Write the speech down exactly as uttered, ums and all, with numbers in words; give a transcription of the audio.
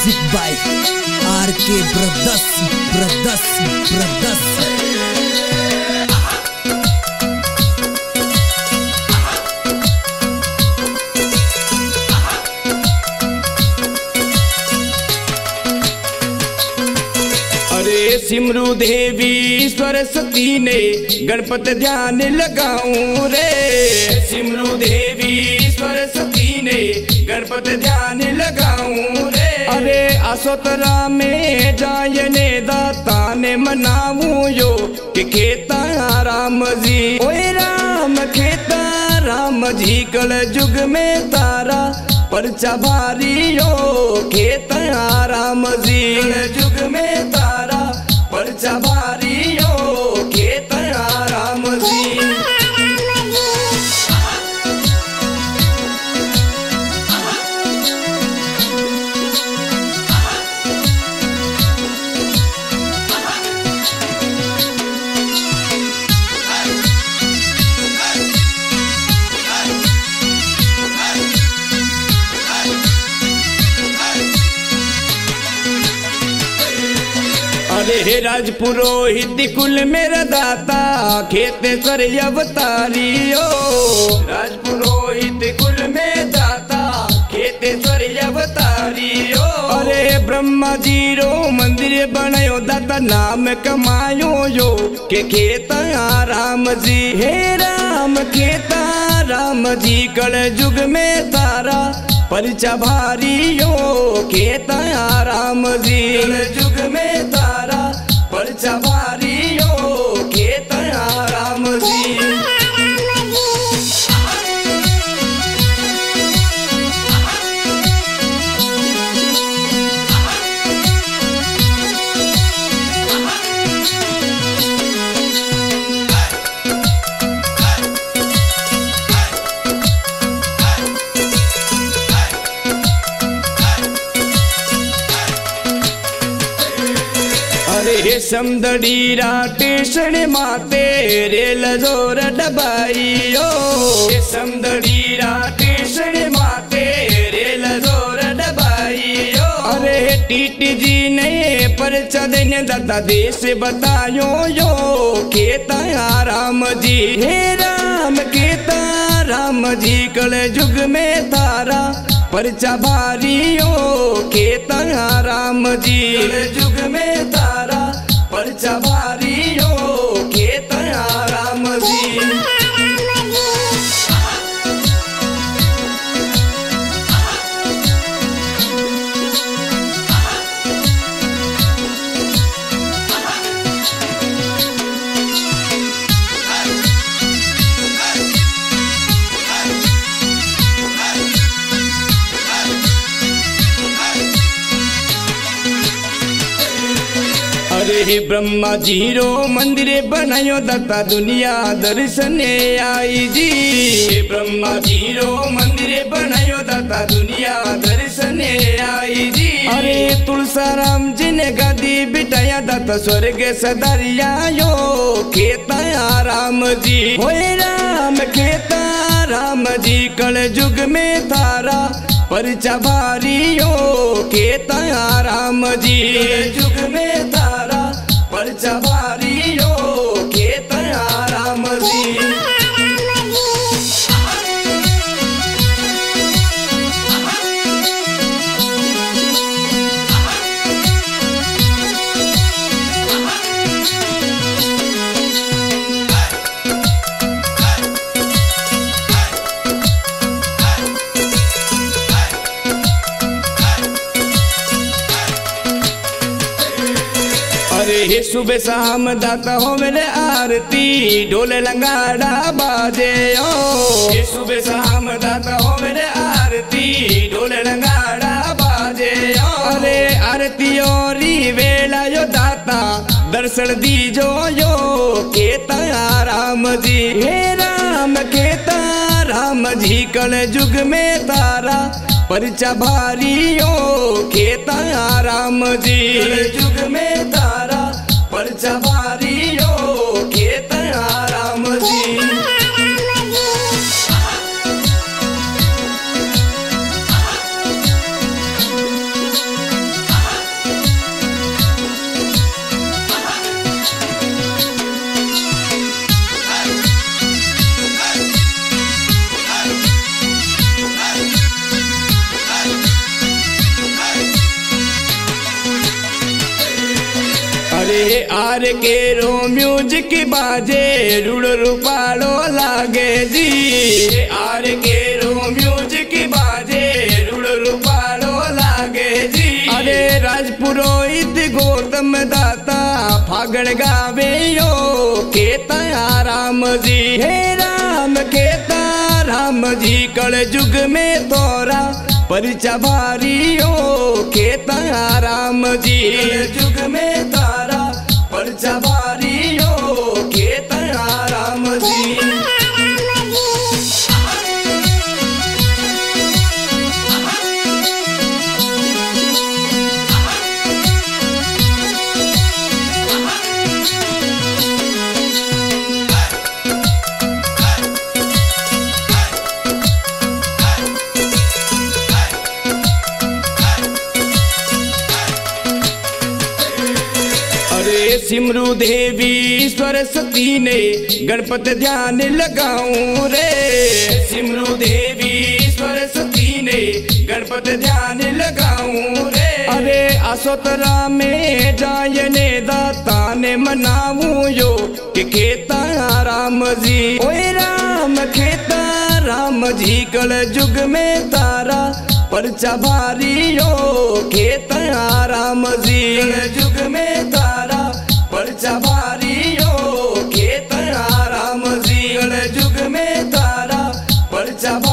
Music by R K brothers brothers brothers. सिमरू देवी सरस्वती ने गणपत ध्यान लगाऊं रे। सिमरू देवी सरस्वती ने गणपत ध्यान लगाऊं रे। अरे असोतरा में जायने दाता ने मनाऊं यो कि खेता राम जी ओए राम खेता राम जी कल जुग में तारा परचा भारी यो खेता राम जी कल जुग में तारा परचा भारी यो खेता राम जी। अरे राजपुरोहित कुल मेरा दाता खेतेश्वर अवतारियो। राजपुरोहित कुल में दाता खेतेश्वर अवतारियो। अरे ब्रह्मा जी रो मंदिर बनायो दाता नाम कमायो यो के खेता राम जी हे राम खेता राम जी कल जुग में तारा परचा भारी यो खेता राम जी कल जुग में तारा परचा भारी यो खेता राम जी। अरे समदड़ी राटेशन माते रेल जोर डबाइयो। समदड़ी राटेशन माते रेल जोर डबाइयो। अरे टीटी जी ने परचा देने दादा देश बतायो यो खेता राम जी हे राम खेता राम जी कल जुग में तारा परचा भारी यो खेता राम जी कल जुग में तारा परचा भारी यो खेता राम जी। अरे ब्रह्मा जी रो मंदिर बनायो दाता दुनिया दर्शने आई जी। ब्रह्मा जी रो मंदिर बनायो दाता दुनिया दर्शने आई जी। अरे तुलसाराम जी ने गादी बिठाया दाता स्वर्ग सदारिया यो खेता राम जी होए राम खेता राम जी कल जुग में तारा परचा भारी यो खेता राम जी कल जुग में तारा परचा भारी यो खेता राम जी। अरे सुबह शाम दाता हो मेरे आरती ढोले लंगाड़ा बाजे ओ। सुबह शाम दाता हो मेरे आरती ढोले लंगाड़ा बाजे ओ। अरे आरती और वेला यो दाता दर्शन दीजो यो खेता राम जी हे राम खेता राम जी कल जुग में तारा परचा भारी यो खेता राम जी कल जुग में तारा परचा भारी यो खेता राम जी। आर के रो म्यूजिक बाजे रूड़ रूपालो लागे जी आर के रो म्यूजिक बाजे रूड़ रूपालो लागे जी अरे राजपुरोहित गौतम दाता फागण गावे यो केता राम जी हे राम केता राम जी कल युग में तोरा परिचा भारियो केता राम जी युग में तारा परिचा भारियो केता राम जी सिमरू देवी सरस्वती ने गणपति ध्यान लगाऊं रे सिमरू देवी सरस्वती ने गणपति ध्यान लगाऊं रे अरे असोतरा में जायने दाता ने मनाऊं यो कि खेता राम जी ओए राम खेता राम जी कल युग में तारा परचा भारियो खेता राम जी युग में तारा परचा भारियो केता राम जी युग में तारा परचा